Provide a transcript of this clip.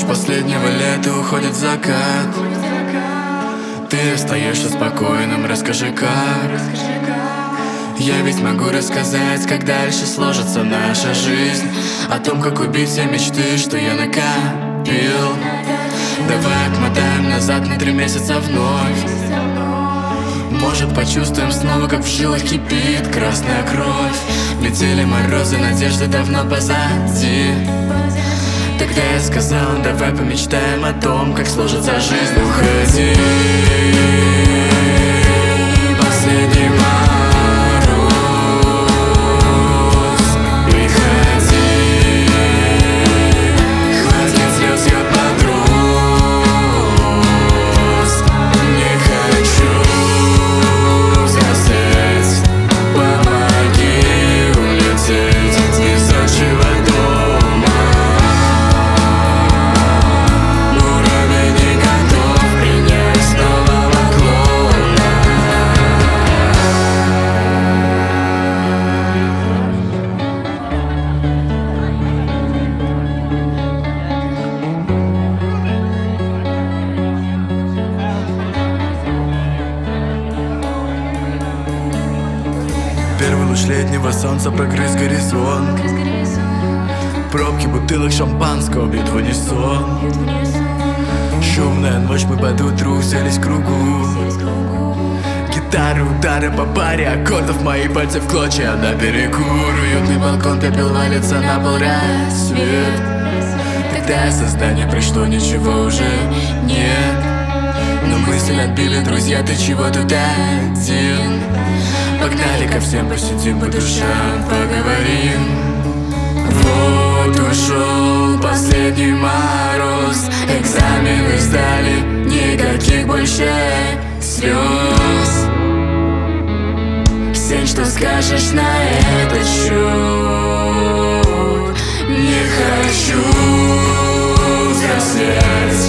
последнего лета уходит в закат. Ты остаешься спокойным, расскажи как. Я ведь могу рассказать, как дальше сложится наша жизнь, о том, как убить все мечты, что я накопил. Давай отмотаем назад на 3 месяца вновь. Может, почувствуем снова, как в жилах кипит красная кровь. Метели морозы, надежды давно позади. Тогда я сказал, давай помечтаем о том, как сложится жизнь. Уходи, последний мороз, приходи, хватит слез, я подрос. Не хочу взрослеть, помоги улететь из отчего дома. Уровень не готов принять нового клоуна. Первый луч летнего солнца прогрыз горизонт. Пробки бутылок шампанского бьют в унисон. Шумная ночь, мы под утро уселись в кругу. Гитары, удары по баре, аккордов мои пальцы в клочья на перекур. Уютный балкон, пепел валится на пол, рассвет. Тогда создание пришло, ничего уже нет. Но мысль отбили друзья, ты чего тут один? Погнали ко всем, посидим по душам, поговорим. Вот ушел последний мороз, экзамены сдали, никаких больше слез. Сень, что скажешь на этот счет? Не хочу взрослеть,